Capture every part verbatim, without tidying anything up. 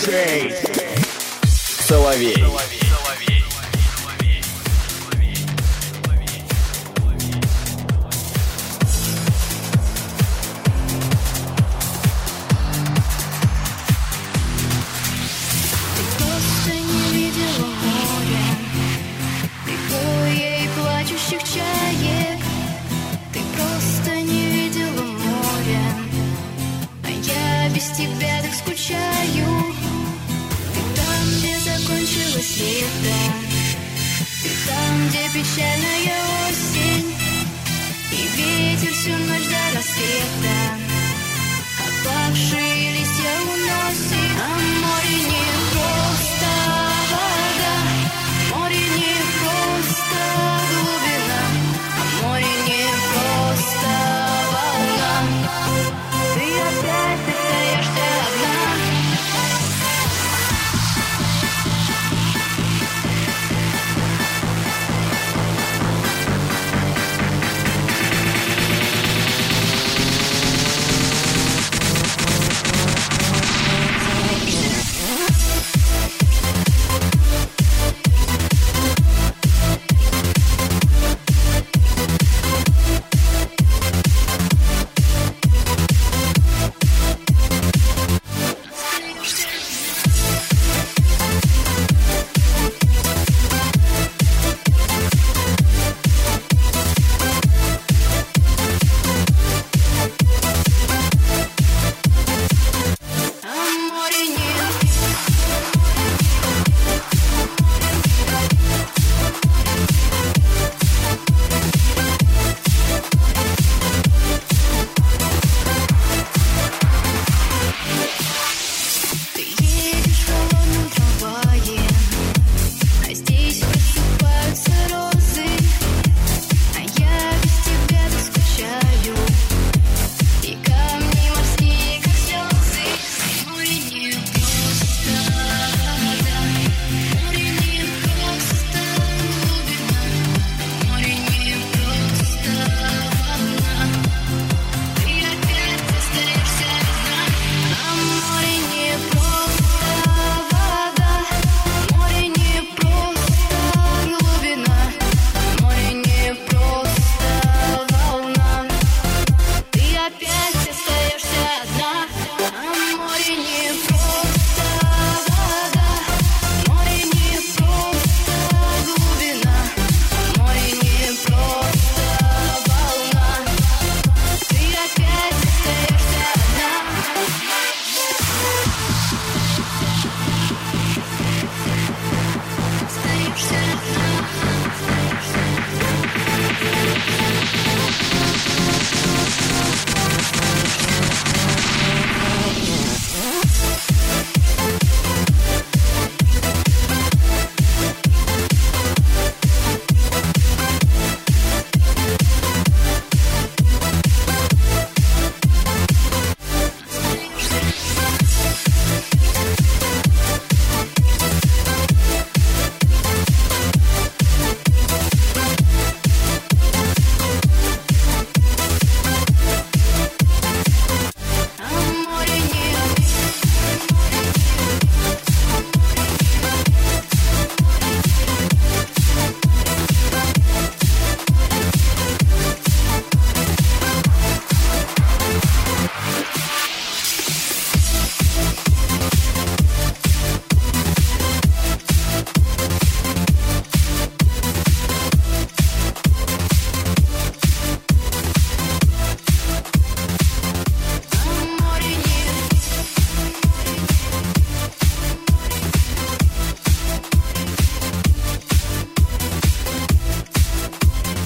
Диджей Соловей. Чаек. Ты просто не видела море, а я без тебя так скучаю. Ты там, где закончилось лето, ты там, где печальная осень, и ветер всю ночь до рассвета опавшие листья уносит. А море не просто вода, море не просто глубина, море не просто волна. Ты опять остаешься одна.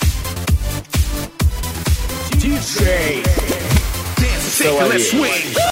Диджей Соловей.